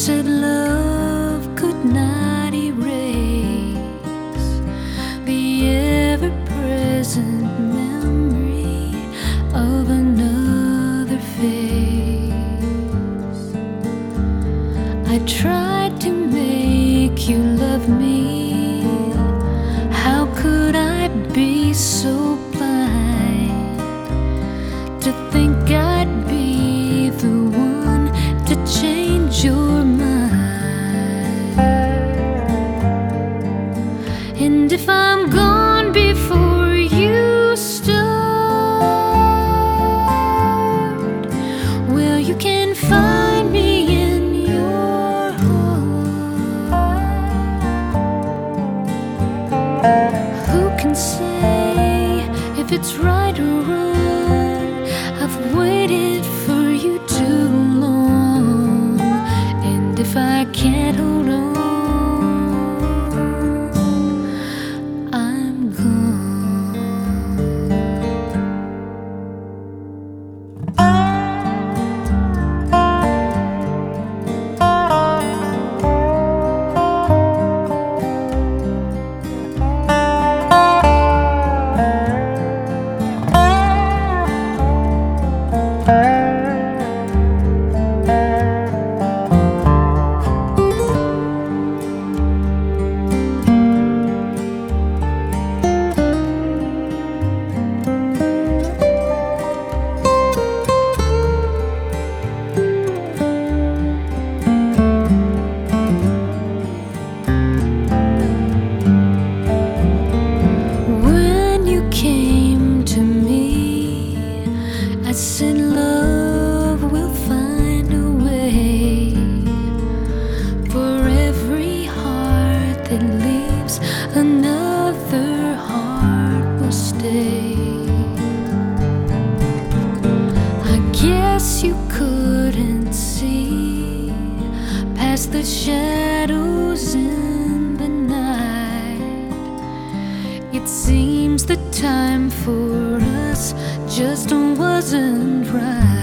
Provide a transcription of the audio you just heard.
said love could not erase the ever-present memory of another face. I tried to make you love me. How could I be so blind to think I'd be the one to change your mind? And if I'm gone before you start, well, you can find me in your heart. Who can say if it's right or wrong? I've waited for you too long, and if I can't hold on, I'm gone. I said love will find a way. For every heart that leaves, another heart will stay. I guess you couldn't see past the shadows in the night. It seems the time for us just wasn't right.